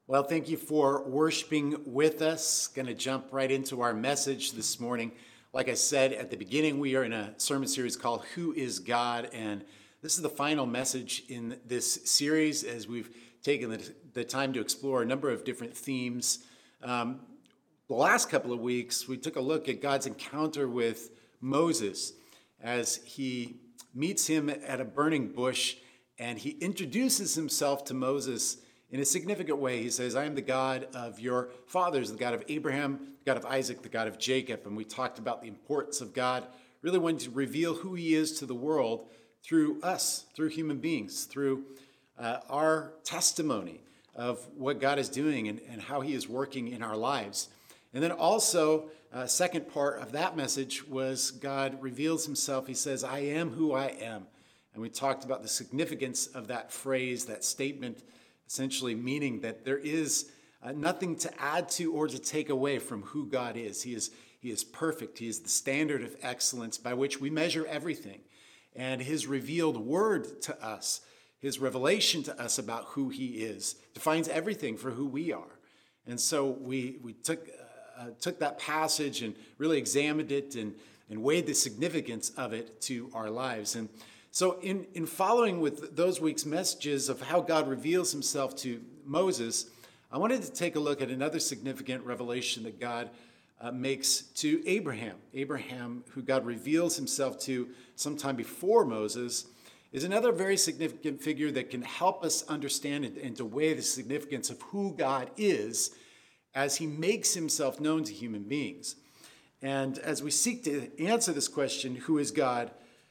Well, thank you for worshiping with us. Going to jump right into our message this morning. Like I said at the beginning, we are in a sermon series called Who is God? And this is the final message in this series as we've taken the time to explore a number of different themes. The last couple of weeks, we took a look at God's encounter with Moses as he meets him at a burning bush and he introduces himself to Moses in a significant way. He says, I am the God of your fathers, the God of Abraham, the God of Isaac, the God of Jacob. And we talked about the importance of God really wanting to reveal who he is to the world through us, through human beings, through our testimony of what God is doing and how he is working in our lives. And then also, second part of that message was God reveals himself. He says, I am who I am. And we talked about the significance of that phrase, that statement, essentially meaning that there is nothing to add to or to take away from who God is. He is perfect. He is the standard of excellence by which we measure everything. And his revealed word to us, his revelation to us about who he is, defines everything for who we are. And so we took that passage and really examined it and weighed the significance of it to our lives. And so in following with those week's messages of how God reveals himself to Moses, I wanted to take a look at another significant revelation that God makes to Abraham. Abraham, who God reveals himself to sometime before Moses, is another very significant figure that can help us understand and to weigh the significance of who God is as he makes himself known to human beings. And as we seek to answer this question, who is God,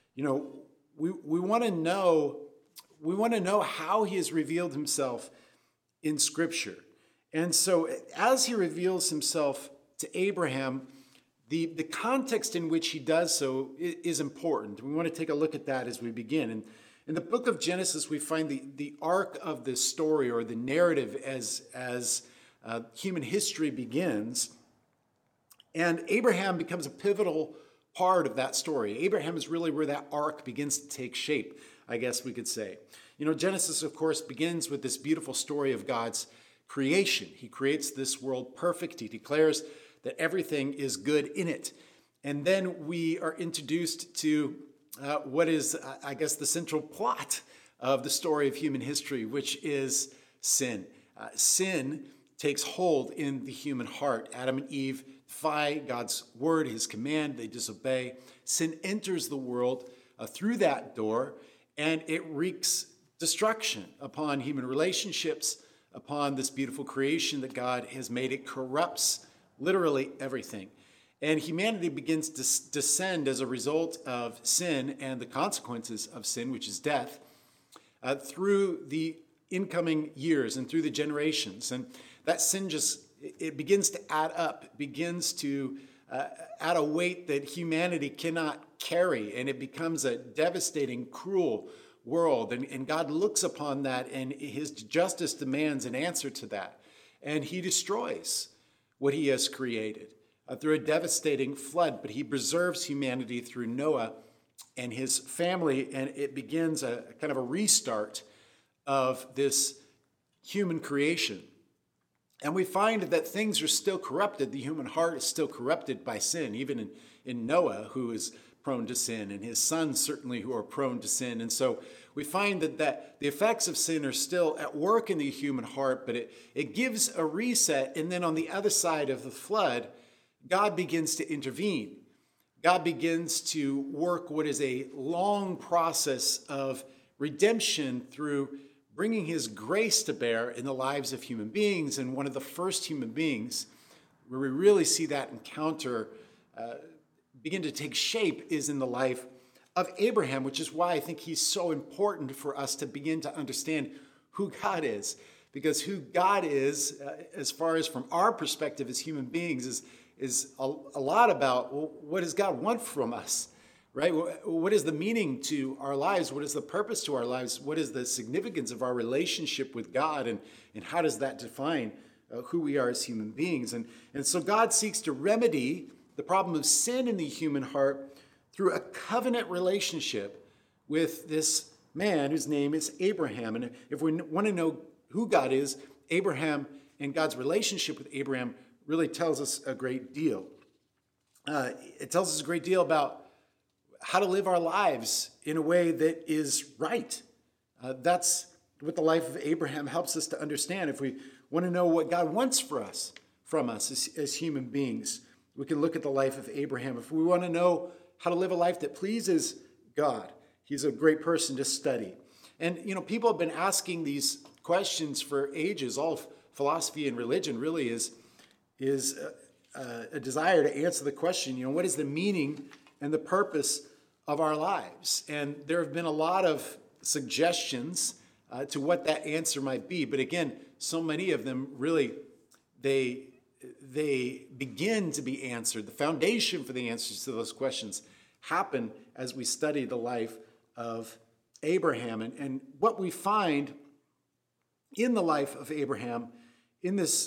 we want to know how he has revealed himself in Scripture. And so as he reveals himself to Abraham, the context in which he does so is important. We want to take a look at that as we begin. And in the book of Genesis, we find the arc of the story or the narrative as human history begins. And Abraham becomes a pivotal part of that story. Abraham is really where that arc begins to take shape, I guess we could say. Genesis, of course, begins with this beautiful story of God's creation. He creates this world perfect. He declares that everything is good in it. And then we are introduced to what is, I guess, the central plot of the story of human history, which is sin. Sin takes hold in the human heart. Adam and Eve defy God's word, his command, they disobey. Sin enters the world through that door, and it wreaks destruction upon human relationships, upon this beautiful creation that God has made. It corrupts literally everything. And humanity begins to descend as a result of sin and the consequences of sin, which is death, through the incoming years and through the generations. And that sin it begins to add up, begins to add a weight that humanity cannot carry, and it becomes a devastating, cruel world. And God looks upon that, and his justice demands an answer to that. And he destroys what he has created through a devastating flood, but he preserves humanity through Noah and his family, and it begins a kind of a restart of this human creation. And we find that things are still corrupted. The human heart is still corrupted by sin, even in Noah, who is prone to sin, and his sons certainly who are prone to sin. And so we find that the effects of sin are still at work in the human heart, but it gives a reset. And then on the other side of the flood, God begins to intervene. God begins to work what is a long process of redemption through bringing his grace to bear in the lives of human beings. And one of the first human beings where we really see that encounter begin to take shape is in the life of Abraham, which is why I think he's so important for us to begin to understand who God is. Because who God is, as far as from our perspective as human beings, is a lot about, well, what does God want from us? Right? What is the meaning to our lives? What is the purpose to our lives? What is the significance of our relationship with God? And how does that define who we are as human beings? And so God seeks to remedy the problem of sin in the human heart through a covenant relationship with this man whose name is Abraham. And if we want to know who God is, Abraham and God's relationship with Abraham really tells us a great deal. It tells us a great deal about how to live our lives in a way that is right. That's what the life of Abraham helps us to understand. If we want to know what God wants from us as human beings, we can look at the life of Abraham. If we want to know how to live a life that pleases God, he's a great person to study. And, people have been asking these questions for ages. All of philosophy and religion really is a desire to answer the question, what is the meaning and the purpose of our lives? And there have been a lot of suggestions to what that answer might be. But again, so many of them really, they begin to be answered. The foundation for the answers to those questions happen as we study the life of Abraham. And what we find in the life of Abraham, in this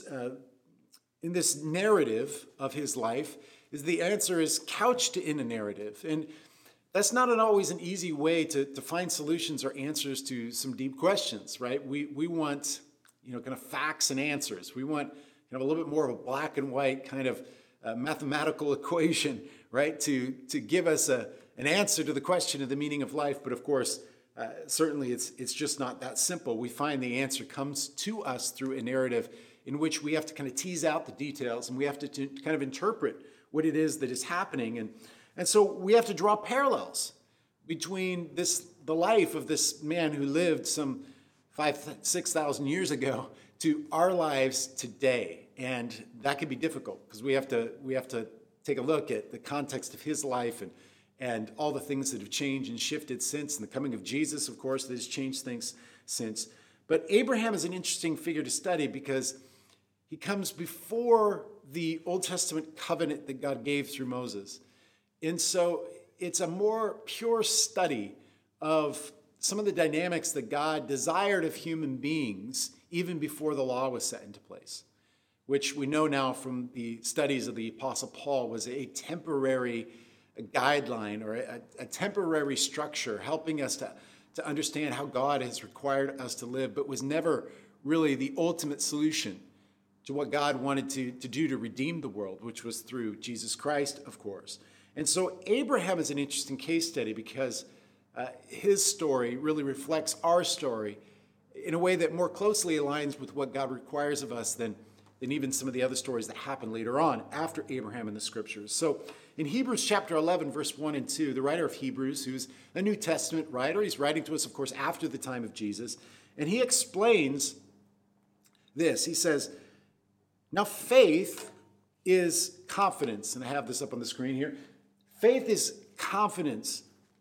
narrative of his life, is the answer is couched in a narrative. And that's not always an easy way to find solutions or answers to some deep questions, right? We want, kind of facts and answers. We want a little bit more of a black and white kind of mathematical equation, right? To give us an answer to the question of the meaning of life. But of course, certainly it's just not that simple. We find the answer comes to us through a narrative in which we have to kind of tease out the details, and we have to kind of interpret what it is that is happening. And so we have to draw parallels between the life of this man who lived some 6,000 years ago to our lives today. And that can be difficult because we have to take a look at the context of his life and all the things that have changed and shifted since, and the coming of Jesus, of course, that has changed things since. But Abraham is an interesting figure to study because he comes before the Old Testament covenant that God gave through Moses. And so it's a more pure study of some of the dynamics that God desired of human beings even before the law was set into place, which we know now from the studies of the Apostle Paul was a temporary guideline or a temporary structure helping us to understand how God has required us to live, but was never really the ultimate solution to what God wanted to do to redeem the world, which was through Jesus Christ, of course. And so Abraham is an interesting case study because his story really reflects our story in a way that more closely aligns with what God requires of us than even some of the other stories that happen later on after Abraham in the scriptures. So in Hebrews chapter 11, verse 1 and 2, the writer of Hebrews, who's a New Testament writer, he's writing to us, of course, after the time of Jesus, and he explains this. He says, now faith is confidence, and I have this up on the screen here. Faith is confidence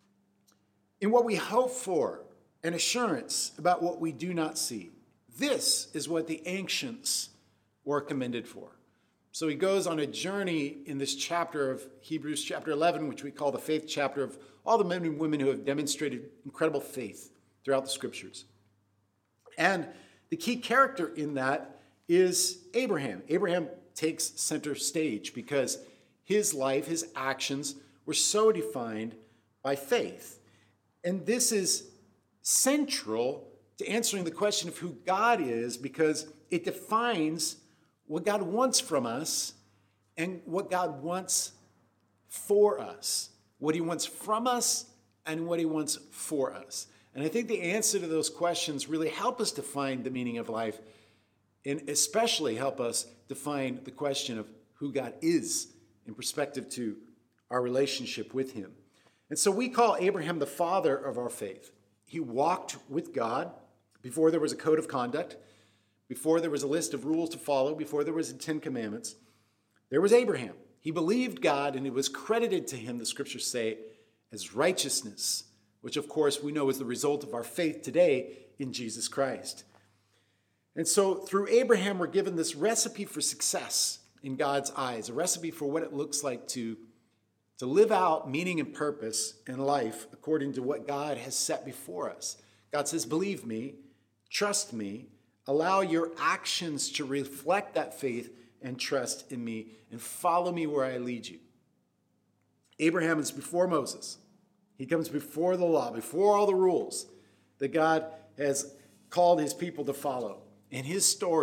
in what we hope for and assurance about what we do not see. This is what the ancients were commended for. So he goes on a journey in this chapter of Hebrews chapter 11, which we call the faith chapter, of all the men and women who have demonstrated incredible faith throughout the scriptures. And the key character in that is Abraham. Abraham takes center stage because his life, his actions were so defined by faith. And this is central to answering the question of who God is because it defines what God wants from us and what God wants for us, what he wants from us and what he wants for us. And I think the answer to those questions really help us define the meaning of life and especially help us define the question of who God is in perspective to our relationship with him. And so we call Abraham the father of our faith. He walked with God before there was a code of conduct, before there was a list of rules to follow, before there was the 10 Commandments. There was Abraham. He believed God, and it was credited to him, the scriptures say, as righteousness, which of course we know is the result of our faith today in Jesus Christ. And so through Abraham, we're given this recipe for success in God's eyes, a recipe for what it looks like to live out meaning and purpose in life according to what God has set before us. God says, believe me, trust me, allow your actions to reflect that faith and trust in me, and follow me where I lead you. Abraham is before Moses. He comes before the law, before all the rules that God has called his people to follow. And his story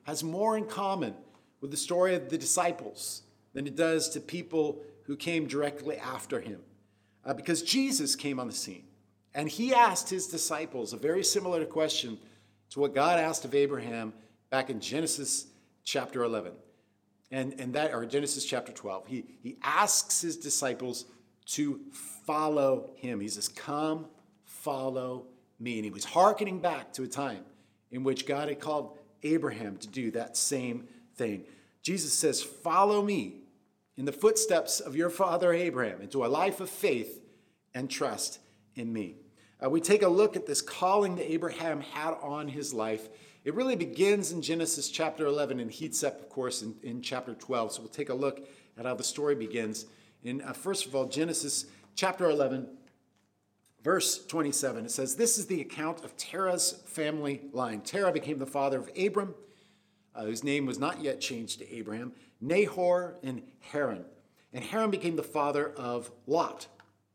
has more in common with the story of the disciples than it does to people who came directly after him. Because Jesus came on the scene, and he asked his disciples a very similar question to what God asked of Abraham back in Genesis chapter 11. Or Genesis chapter 12. He asks his disciples to follow him. He says, "Come, follow me." And he was hearkening back to a time in which God had called Abraham to do that same thing. Jesus says, "Follow me in the footsteps of your father Abraham into a life of faith and trust in me." We take a look at this calling that Abraham had on his life. It really begins in Genesis chapter 11 and heats up, of course, in chapter 12. So we'll take a look at how the story begins. First of all, Genesis chapter 11, verse 27. It says, "This is the account of Terah's family line. Terah became the father of Abram, whose name was not yet changed to Abraham, Nahor, and Haran. And Haran became the father of Lot.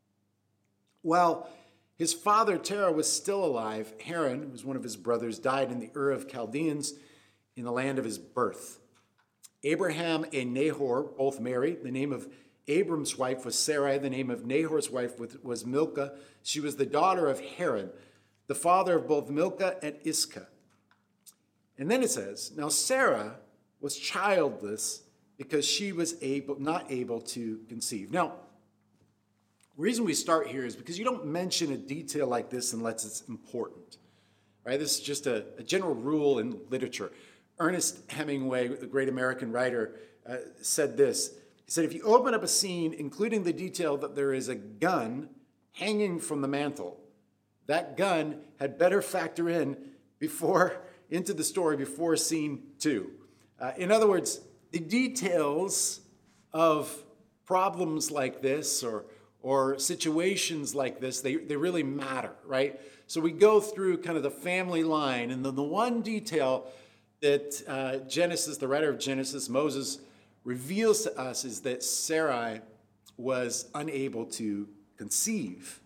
While his father Terah was still alive, Haran, who was one of his brothers, died in the Ur of Chaldeans in the land of his birth. Abraham and Nahor both married. The name of Abram's wife was Sarai. The name of Nahor's wife was Milcah. She was the daughter of Haran, the father of both Milcah and Iscah. And then it says, now Sarah was childless because she was not able to conceive. Now, the reason we start here is because you don't mention a detail like this unless it's important. Right? This is just a general rule in literature. Ernest Hemingway, the great American writer, said this. He said, if you open up a scene, including the detail that there is a gun hanging from the mantle, that gun had better factor into the story before scene 2. In other words, the details of problems like this or situations like this, they really matter, right? So we go through kind of the family line, and then the one detail that Genesis, the writer of Genesis, Moses, reveals to us is that Sarai was unable to conceive.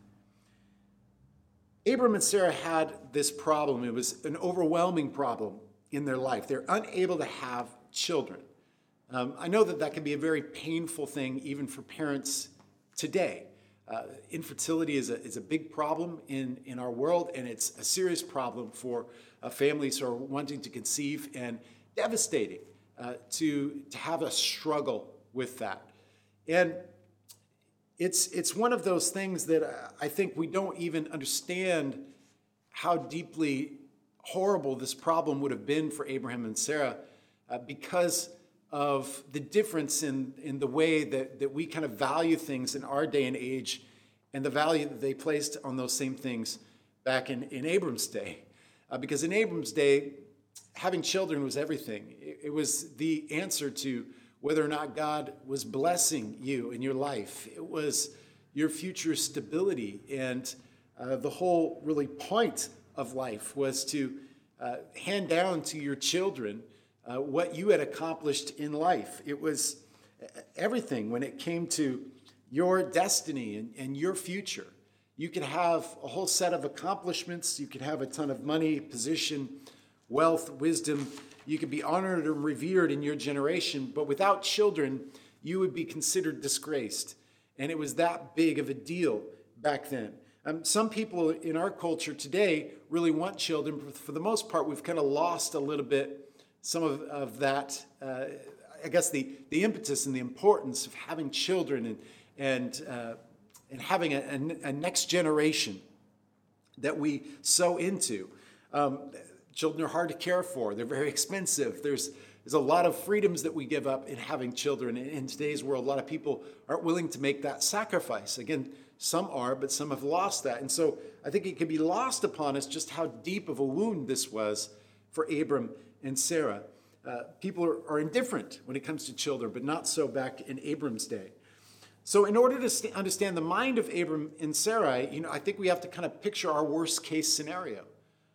Abram and Sarah had this problem. It was an overwhelming problem in their life. They're unable to have children. I know that can be a very painful thing even for parents today. Infertility is a big problem in our world, and it's a serious problem for families who are wanting to conceive, and devastating to have a struggle with that. And it's one of those things that I think we don't even understand how deeply horrible this problem would have been for Abraham and Sarah because of the difference in the way that we kind of value things in our day and age and the value that they placed on those same things back in Abram's day. Because in Abram's day, having children was everything. It was the answer to whether or not God was blessing you in your life. It was your future stability. And the whole really point of life was to hand down to your children what you had accomplished in life. It was everything when it came to your destiny and your future. You could have a whole set of accomplishments. You could have a ton of money, position, wealth, wisdom. You could be honored and revered in your generation, but without children, you would be considered disgraced. And it was that big of a deal back then. Some people in our culture today really want children, but for the most part, we've kind of lost a little bit some of that, I guess the impetus and the importance of having children and having a next generation that we sow into. Children are hard to care for. They're very expensive. There's a lot of freedoms that we give up in having children. In today's world, a lot of people aren't willing to make that sacrifice. Again, some are, but some have lost that. And so I think it can be lost upon us just how deep of a wound this was for Abram and Sarah. People are indifferent when it comes to children, but not so back in Abram's day. So in order to understand the mind of Abram and Sarai, I think we have to kind of picture our worst case scenario.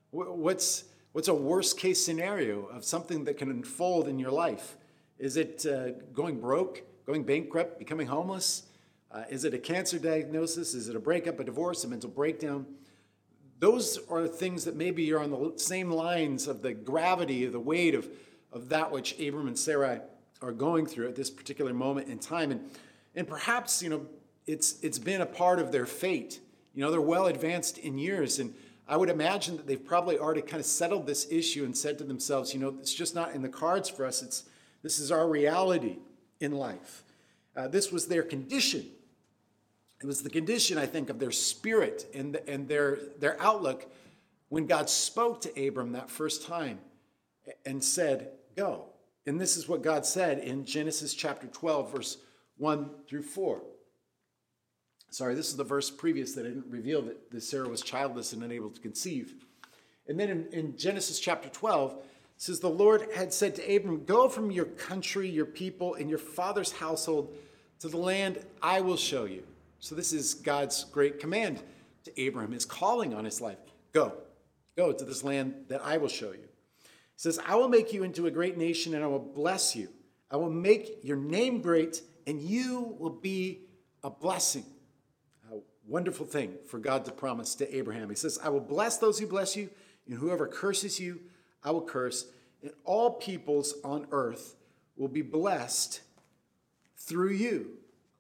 What's a worst case scenario of something that can unfold in your life? Is it going broke, going bankrupt, becoming homeless? Is it a cancer diagnosis? Is it a breakup, a divorce, a mental breakdown? Those are things that maybe are on the same lines of the gravity, of the weight of of that which Abram and Sarai are going through at this particular moment in time. And perhaps, it's been a part of their fate. They're well advanced in years, and I would imagine that they've probably already kind of settled this issue and said to themselves, it's just not in the cards for us. This is our reality in life. This was their condition. It was the condition, I think, of their spirit and their outlook when God spoke to Abram that first time and said, go. And this is what God said in Genesis chapter 12, verse 1 through 4. Sorry, this is the verse previous that I didn't reveal that Sarah was childless and unable to conceive. And then in Genesis chapter 12, it says, the Lord had said to Abram, go from your country, your people, and your father's household to the land I will show you. So this is God's great command to Abraham, his calling on his life. Go to this land that I will show you. He says, I will make you into a great nation and I will bless you. I will make your name great and you will be a blessing. A wonderful thing for God to promise to Abraham. He says, I will bless those who bless you, and whoever curses you, I will curse. And all peoples on earth will be blessed through you.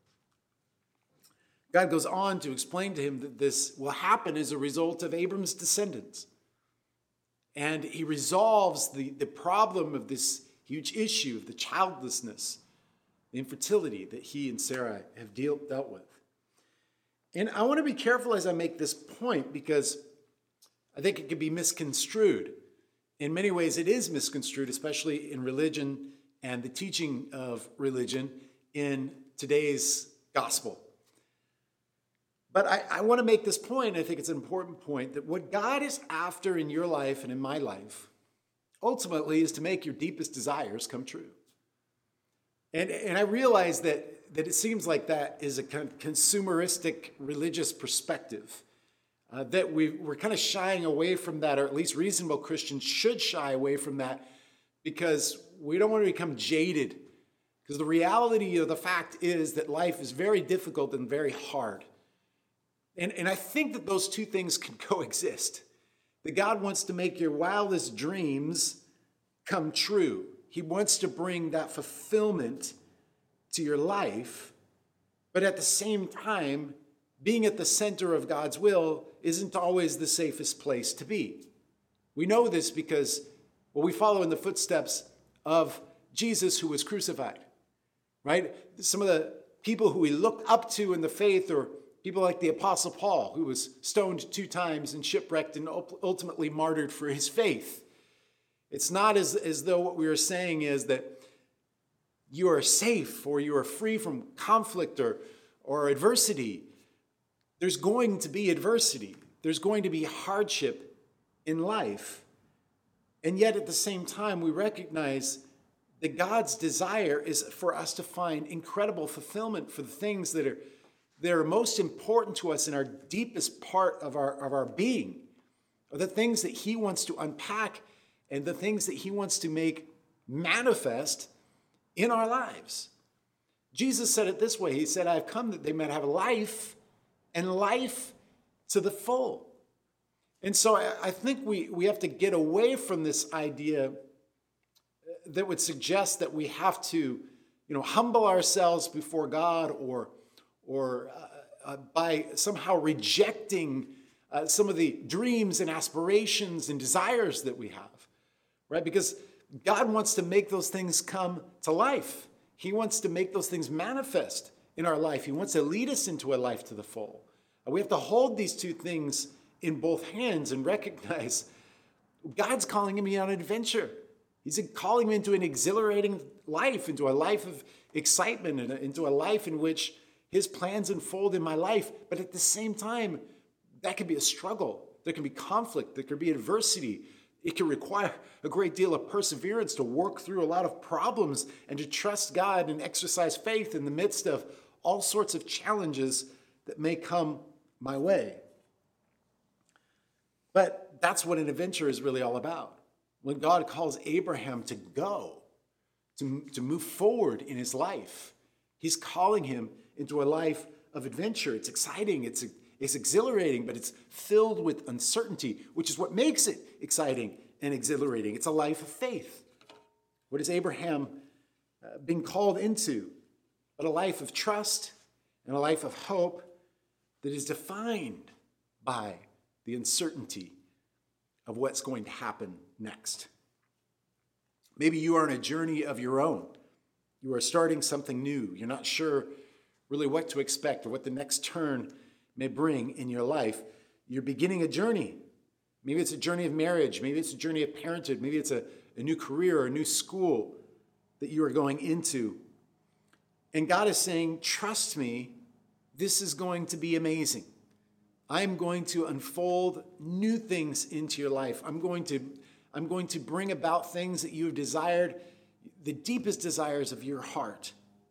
God goes on to explain to him that this will happen as a result of Abram's descendants. And he resolves the problem of this huge issue of the childlessness, the infertility that he and Sarah have dealt with. And I want to be careful as I make this point because I think it could be misconstrued. In many ways, it is misconstrued, especially in religion and the teaching of religion in today's gospel. But I want to make this point, I think it's an important point, that what God is after in your life and in my life, ultimately, is to make your deepest desires come true. And I realize that it seems like that is a kind of consumeristic religious perspective, that we're kind of shying away from that, or at least reasonable Christians should shy away from that, because we don't want to become jaded. Because the reality of the fact is that life is very difficult and very hard. And I think that those two things can coexist. That God wants to make your wildest dreams come true. He wants to bring that fulfillment to your life. But at the same time, being at the center of God's will isn't always the safest place to be. We know this because, we follow in the footsteps of Jesus who was crucified, right? Some of the people who we look up to in the faith, or people like the Apostle Paul, who was stoned 2 times and shipwrecked and ultimately martyred for his faith. It's not as though what we are saying is that you are safe or you are free from conflict or adversity. There's going to be adversity. There's going to be hardship in life. And yet at the same time, we recognize that God's desire is for us to find incredible fulfillment for the things that are most important to us in our deepest part of our being, or the things that he wants to unpack and the things that he wants to make manifest in our lives. Jesus said it this way. He said, I've come that they might have life and life to the full. And so I think we have to get away from this idea that would suggest that we have to, humble ourselves before God or by somehow rejecting some of the dreams and aspirations and desires that we have, right? Because God wants to make those things come to life. He wants to make those things manifest in our life. He wants to lead us into a life to the full. We have to hold these two things in both hands and recognize God's calling me on an adventure. He's calling me into an exhilarating life, into a life of excitement, and into a life in which his plans unfold in my life. But at the same time, that can be a struggle. There can be conflict. There can be adversity. It can require a great deal of perseverance to work through a lot of problems and to trust God and exercise faith in the midst of all sorts of challenges that may come my way. But that's what an adventure is really all about. When God calls Abraham to go, to move forward in his life, he's calling him into a life of adventure. It's exciting, it's exhilarating, but it's filled with uncertainty, which is what makes it exciting and exhilarating. It's a life of faith. What is Abraham being called into? But a life of trust and a life of hope that is defined by the uncertainty of what's going to happen next. Maybe you are on a journey of your own. You are starting something new. You're not sure really what to expect or what the next turn may bring in your life. You're beginning a journey. Maybe it's a journey of marriage. Maybe it's a journey of parenthood. Maybe it's a new career or a new school that you are going into. And God is saying, trust me, this is going to be amazing. I'm going to unfold new things into your life. I'm going to bring about things that you have desired, the deepest desires of your heart.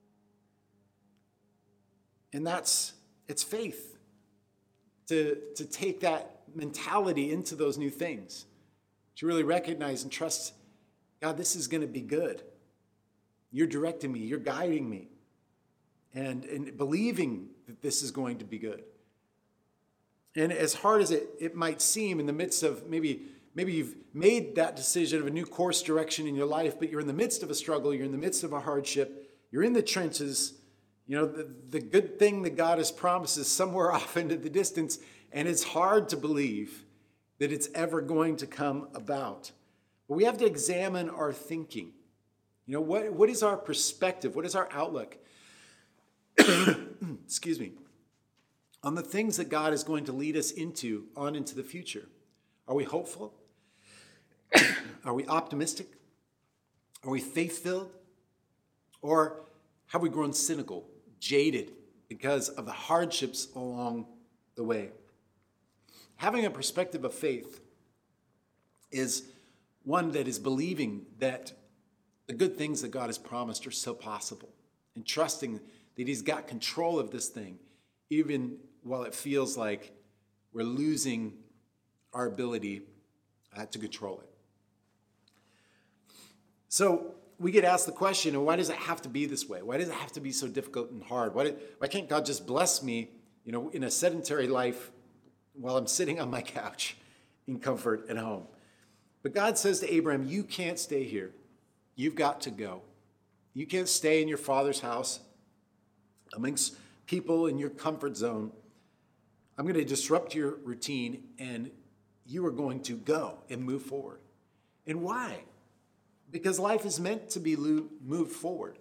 And it's faith to take that mentality into those new things, to really recognize and trust, God, this is going to be good. You're directing me, you're guiding me, and believing that this is going to be good. And as hard as it might seem in the midst of maybe you've made that decision of a new course direction in your life, but you're in the midst of a struggle, you're in the midst of a hardship, you're in the trenches, the good thing that God has promised is somewhere off into the distance, and it's hard to believe that it's ever going to come about. But we have to examine our thinking. What is our perspective? What is our outlook? Excuse me. On the things that God is going to lead us into the future. Are we hopeful? Are we optimistic? Are we faith-filled? Or have we grown cynical, jaded because of the hardships along the way? Having a perspective of faith is one that is believing that the good things that God has promised are so possible, and trusting that he's got control of this thing, even while it feels like we're losing our ability to control it. So we get asked the question, why does it have to be this way? Why does it have to be so difficult and hard? Why can't God just bless me, in a sedentary life while I'm sitting on my couch in comfort at home? But God says to Abraham, you can't stay here. You've got to go. You can't stay in your father's house amongst people in your comfort zone. I'm going to disrupt your routine, and you are going to go and move forward. And why? Because life is meant to be moved forward.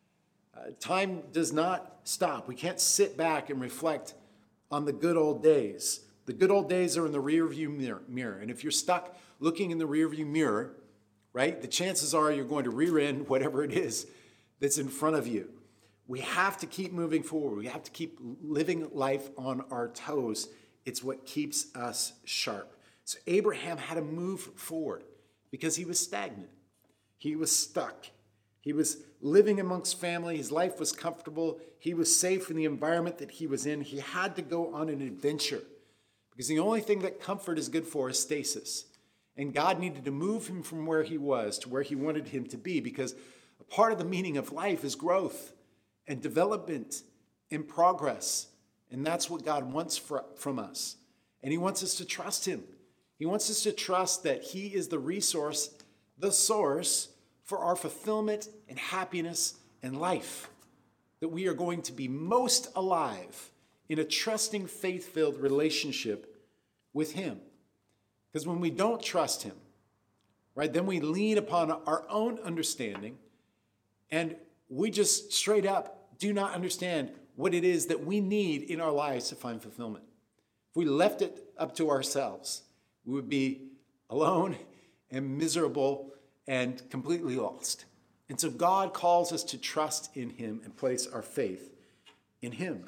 Time does not stop. We can't sit back and reflect on the good old days. The good old days are in the rearview mirror. And if you're stuck looking in the rearview mirror, right, the chances are you're going to rear end whatever it is that's in front of you. We have to keep moving forward. We have to keep living life on our toes. It's what keeps us sharp. So Abraham had to move forward because he was stagnant. He was stuck. He was living amongst family. His life was comfortable. He was safe in the environment that he was in. He had to go on an adventure because the only thing that comfort is good for is stasis. And God needed to move him from where he was to where he wanted him to be, because a part of the meaning of life is growth and development and progress. And that's what God wants from us. And he wants us to trust him. He wants us to trust that he is the resource, the source for our fulfillment and happiness and life. That we are going to be most alive in a trusting, faith-filled relationship with him. Because when we don't trust him, right, then we lean upon our own understanding, and we just straight up do not understand what it is that we need in our lives to find fulfillment. If we left it up to ourselves, we would be alone and miserable and completely lost. And so God calls us to trust in him and place our faith in him.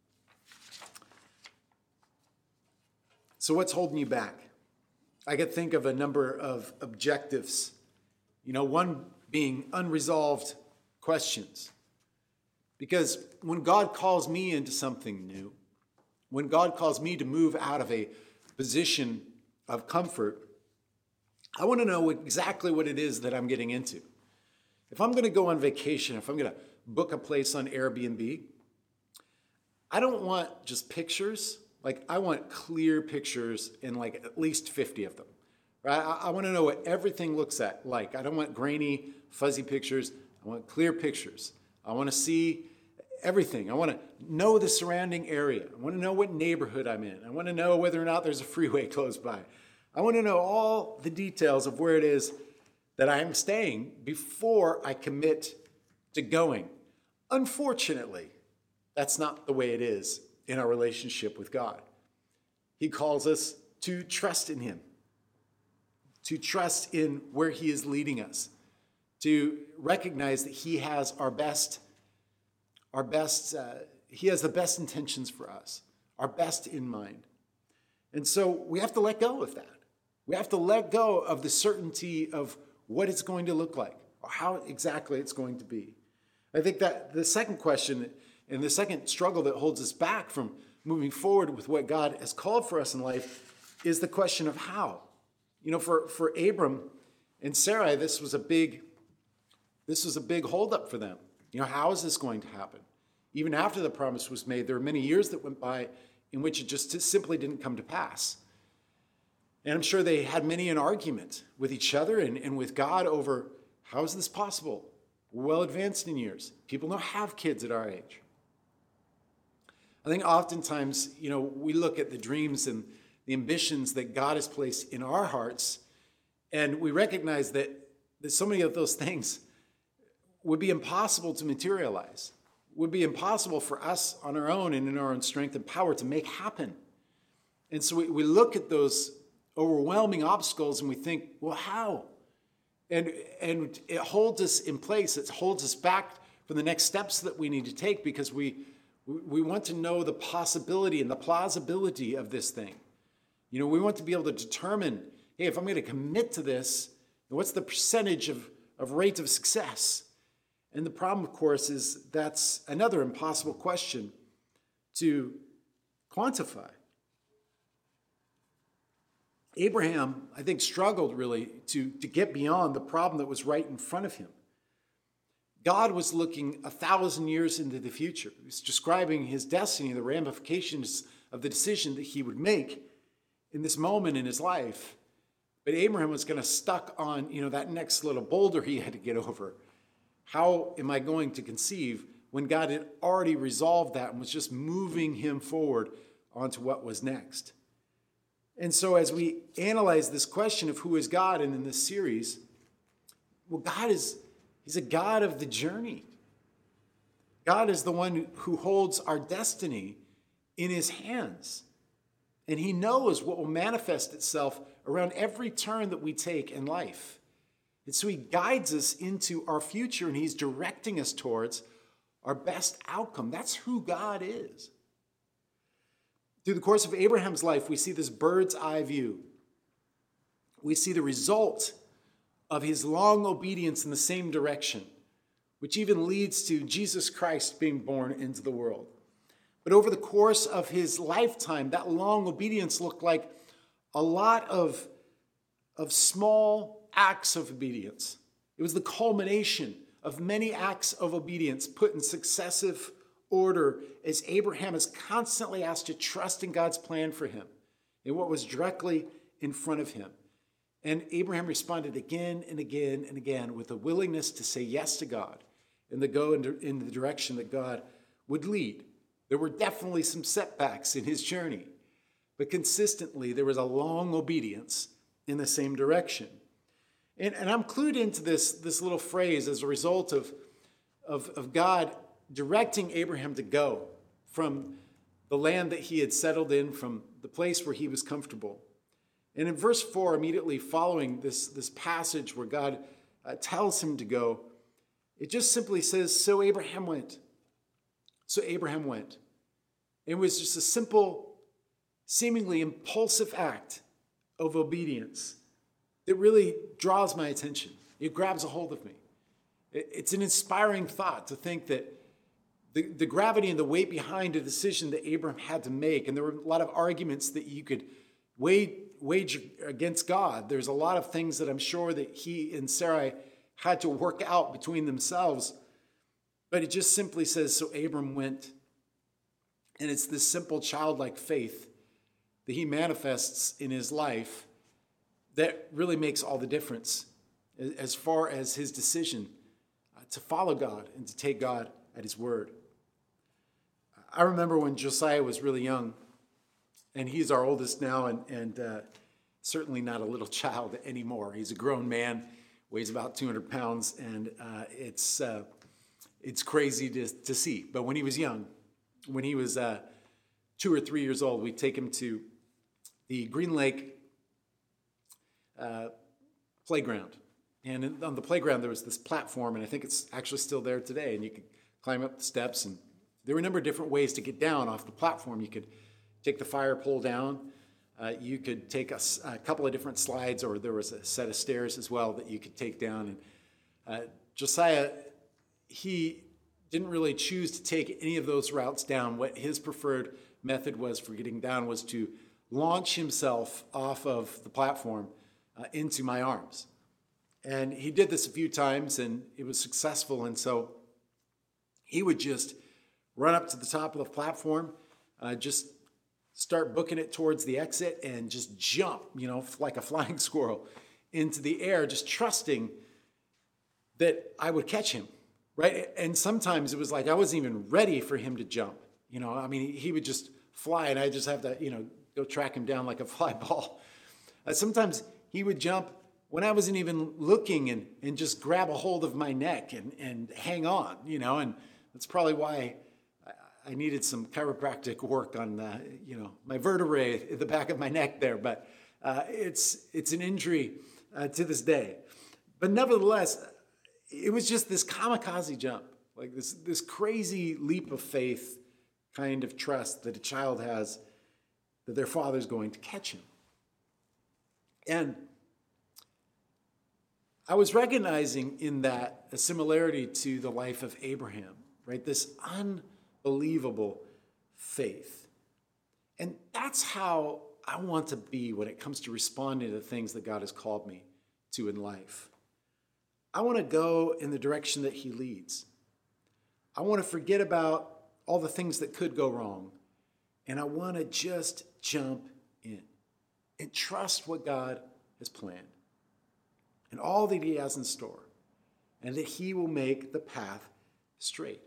So what's holding you back? I could think of a number of objectives. One being unresolved questions. Because when God calls me into something new, when God calls me to move out of a position of comfort, I want to know exactly what it is that I'm getting into. If I'm going to go on vacation, if I'm going to book a place on Airbnb, I don't want just pictures. I want clear pictures and at least 50 of them. Right? I want to know what everything looks like. I don't want grainy fuzzy pictures. I want clear pictures. I want to see everything. I want to know the surrounding area. I want to know what neighborhood I'm in. I want to know whether or not there's a freeway close by. I want to know all the details of where it is that I'm staying before I commit to going. Unfortunately, that's not the way it is in our relationship with God. He calls us to trust in him, to trust in where he is leading us, to recognize that he has he has the best intentions for us, our best in mind. And so we have to let go of that. We have to let go of the certainty of what it's going to look like or how exactly it's going to be. I think that the second question and the second struggle that holds us back from moving forward with what God has called for us in life is the question of how. You know, for Abram and Sarai, this was a big holdup for them. You know, how is this going to happen? Even after the promise was made, there were many years that went by in which it just simply didn't come to pass. And I'm sure they had many an argument with each other and with God over how is this possible? We're well advanced in years. People don't have kids at our age. I think oftentimes, you know, we look at the dreams and the ambitions that God has placed in our hearts, and we recognize that so many of those things would be impossible to materialize, would be impossible for us on our own and in our own strength and power to make happen. And so we look at those overwhelming obstacles and we think, well, how? And it holds us in place. It holds us back from the next steps that we need to take because we want to know the possibility and the plausibility of this thing. You know, we want to be able to determine, hey, if I'm going to commit to this, what's the percentage of rate of success? And the problem, of course, is that's another impossible question to quantify. Abraham, I think, struggled really to get beyond the problem that was right in front of him. God was looking 1,000 years into the future. He was describing his destiny, the ramifications of the decision that he would make in this moment in his life. But Abraham was going to stuck on, you know, that next little boulder he had to get over. How am I going to conceive when God had already resolved that and was just moving him forward onto what was next? And so as we analyze this question of who is God, and in this series, well, he's a God of the journey. God is the one who holds our destiny in his hands. And he knows what will manifest itself around every turn that we take in life. And so he guides us into our future, and he's directing us towards our best outcome. That's who God is. Through the course of Abraham's life, we see this bird's eye view. We see the result of his long obedience in the same direction, which even leads to Jesus Christ being born into the world. But over the course of his lifetime, that long obedience looked like a lot of small acts of obedience. It was the culmination of many acts of obedience put in successive order as Abraham is constantly asked to trust in God's plan for him in what was directly in front of him. And Abraham responded again and again and again with a willingness to say yes to God and to go in the direction that God would lead. There were definitely some setbacks in his journey, but consistently there was a long obedience in the same direction. And I'm clued into this little phrase as a result of God directing Abraham to go from the land that he had settled in, from the place where he was comfortable. And in verse 4, immediately following this passage where God tells him to go, it just simply says, so Abraham went. So Abraham went. It was just a simple, seemingly impulsive act of obedience that really draws my attention. It grabs a hold of me. It's an inspiring thought to think that the gravity and the weight behind a decision that Abraham had to make, and there were a lot of arguments that you could wage against God. There's a lot of things that I'm sure that he and Sarai had to work out between themselves. But it just simply says, so Abram went. And it's this simple childlike faith that he manifests in his life that really makes all the difference as far as his decision to follow God and to take God at his word. I remember when Josiah was really young, and he's our oldest now, and certainly not a little child anymore. He's a grown man, weighs about 200 pounds, and it's crazy to see. But when he was young, when he was 2 or 3 years old, we'd take him to the Green Lake playground. And on the playground, there was this platform, and I think it's actually still there today, and you could climb up the steps, and there were a number of different ways to get down off the platform. You could take the fire pole down. You could take a couple of different slides, or there was a set of stairs as well that you could take down. And Josiah, he didn't really choose to take any of those routes down. What his preferred method was for getting down was to launch himself off of the platform into my arms. And he did this a few times, and it was successful. And so he would just run up to the top of the platform, just start booking it towards the exit, and just jump, like a flying squirrel into the air, just trusting that I would catch him, right? And sometimes it was like I wasn't even ready for him to jump. He would just fly, and I just have to, go track him down like a fly ball. Sometimes he would jump when I wasn't even looking, and just grab a hold of my neck and hang on, and that's probably why I needed some chiropractic work on, my vertebrae at the back of my neck there. But it's an injury to this day. But nevertheless, it was just this kamikaze jump, like this crazy leap of faith kind of trust that a child has that their father's going to catch him. And I was recognizing in that a similarity to the life of Abraham, right? This unbelievable faith. And that's how I want to be when it comes to responding to the things that God has called me to in life. I want to go in the direction that he leads. I want to forget about all the things that could go wrong. And I want to just jump in and trust what God has planned and all that he has in store, and that he will make the path straight.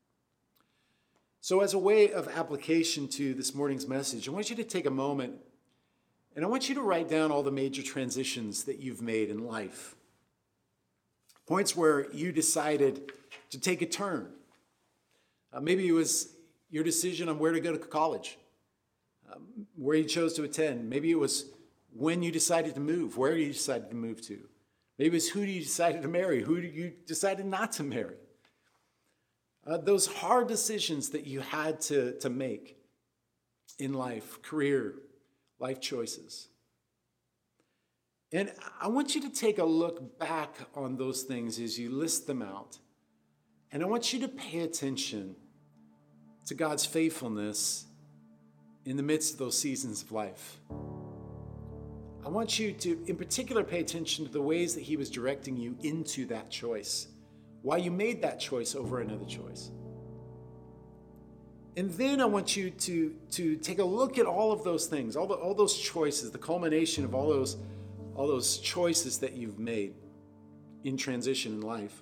So as a way of application to this morning's message, I want you to take a moment, and I want you to write down all the major transitions that you've made in life. Points where you decided to take a turn. Maybe it was your decision on where to go to college, where you chose to attend. Maybe it was when you decided to move, where you decided to move to. Maybe it was who you decided to marry, who you decided not to marry. Those hard decisions that you had to make in life, career, life choices. And I want you to take a look back on those things as you list them out. And I want you to pay attention to God's faithfulness in the midst of those seasons of life. I want you to, in particular, pay attention to the ways that he was directing you into that choice, why you made that choice over another choice. And then I want you to take a look at all of those things, all those choices, the culmination of all those choices that you've made in transition in life.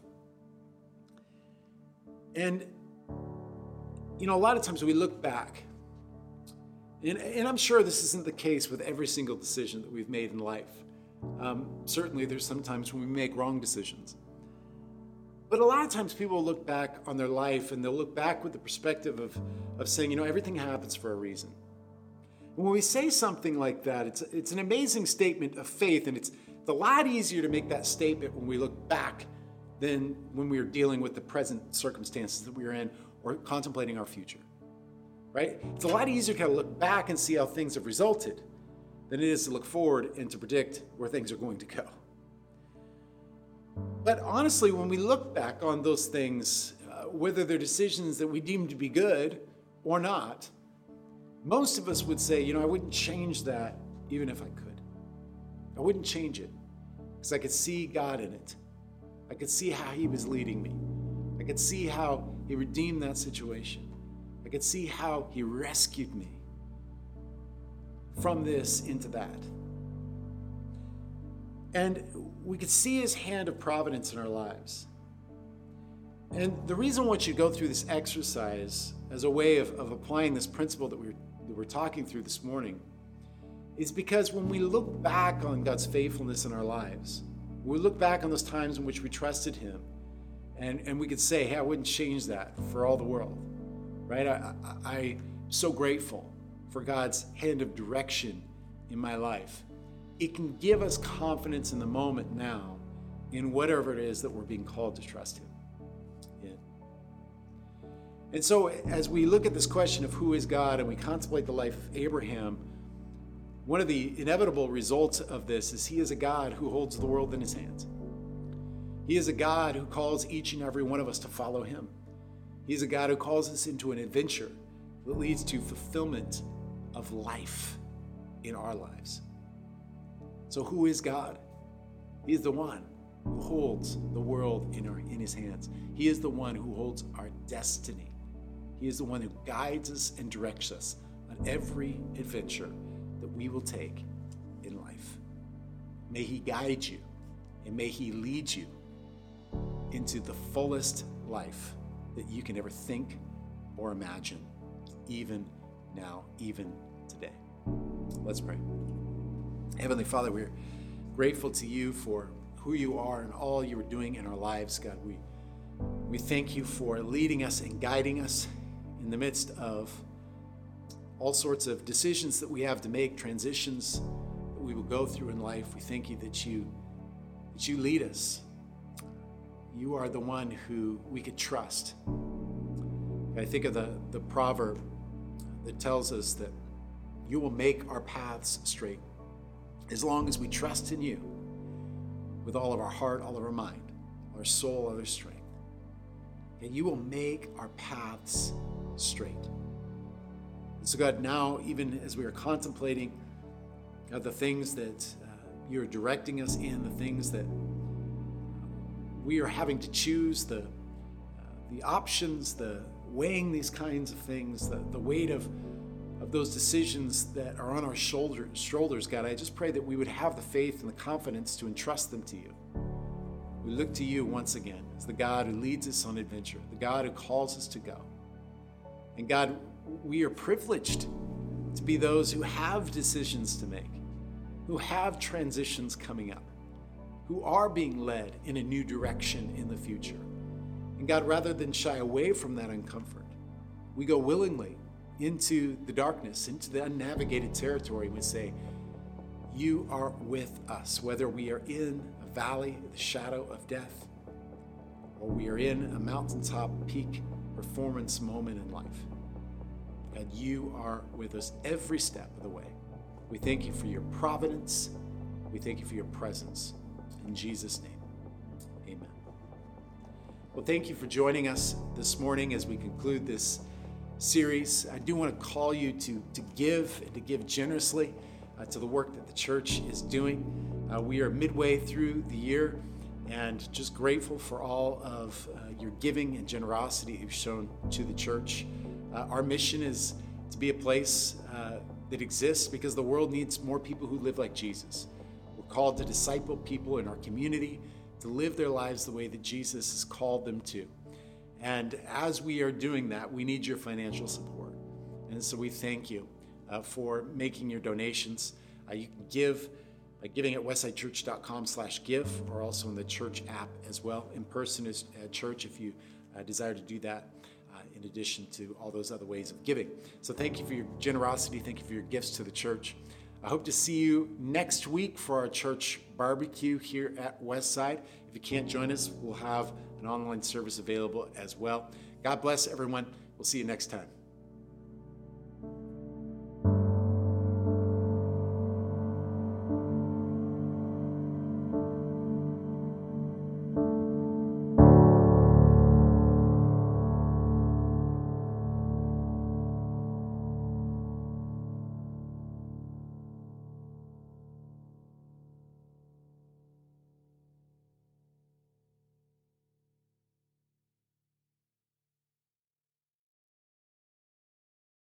And, a lot of times we look back, and I'm sure this isn't the case with every single decision that we've made in life. Certainly there's some times when we make wrong decisions. But a lot of times people look back on their life, and they'll look back with the perspective of saying, everything happens for a reason. And when we say something like that, it's an amazing statement of faith, and it's a lot easier to make that statement when we look back than when we are dealing with the present circumstances that we are in or contemplating our future. Right? It's a lot easier to kind of look back and see how things have resulted than it is to look forward and to predict where things are going to go. But honestly, when we look back on those things, whether they're decisions that we deem to be good or not, most of us would say, I wouldn't change that even if I could. I wouldn't change it because I could see God in it. I could see how he was leading me. I could see how he redeemed that situation. I could see how he rescued me from this into that. And we could see his hand of providence in our lives. And the reason I want you to go through this exercise as a way of applying this principle that we're talking through this morning is because when we look back on God's faithfulness in our lives, we look back on those times in which we trusted him, and we could say, hey, I wouldn't change that for all the world, right? I'm so grateful for God's hand of direction in my life. It can give us confidence in the moment now in whatever it is that we're being called to trust him in. And so as we look at this question of who is God and we contemplate the life of Abraham, one of the inevitable results of this is he is a God who holds the world in his hands. He is a God who calls each and every one of us to follow him. He is a God who calls us into an adventure that leads to fulfillment of life in our lives. So who is God? He is the one who holds the world in his hands. He is the one who holds our destiny. He is the one who guides us and directs us on every adventure that we will take in life. May he guide you and may he lead you into the fullest life that you can ever think or imagine, even now, even today. Let's pray. Heavenly Father, we're grateful to you for who you are and all you are doing in our lives, God. We thank you for leading us and guiding us in the midst of all sorts of decisions that we have to make, transitions that we will go through in life. We thank you that you lead us. You are the one who we could trust. I think of the proverb that tells us that you will make our paths straight as long as we trust in you with all of our heart, all of our mind, our soul, all our strength. And you will make our paths straight. And so God, now, even as we are contemplating the things that you're directing us in, the things that we are having to choose, the options, the weighing these kinds of things, the weight of those decisions that are on our shoulders, God, I just pray that we would have the faith and the confidence to entrust them to you. We look to you once again as the God who leads us on adventure, the God who calls us to go. And God, we are privileged to be those who have decisions to make, who have transitions coming up, who are being led in a new direction in the future. And God, rather than shy away from that uncomfort, we go willingly into the darkness, into the unnavigated territory, and we say, you are with us, whether we are in a valley, the shadow of death, or we are in a mountaintop peak performance moment in life. God, you are with us every step of the way. We thank you for your providence. We thank you for your presence. In Jesus' name, amen. Well, thank you for joining us this morning as we conclude this series. I do want to call you to give and to give generously to the work that the church is doing. We are midway through the year and just grateful for all of your giving and generosity you've shown to the church. Our mission is to be a place that exists because the world needs more people who live like Jesus. We're called to disciple people in our community to live their lives the way that Jesus has called them to. And as we are doing that, we need your financial support. And so we thank you for making your donations. You can give by giving at westsidechurch.com/give, or also in the church app as well. In person is at church if you desire to do that, in addition to all those other ways of giving. So thank you for your generosity. Thank you for your gifts to the church. I hope to see you next week for our church barbecue here at Westside. If you can't join us, we'll have an online service available as well. God bless everyone. We'll see you next time.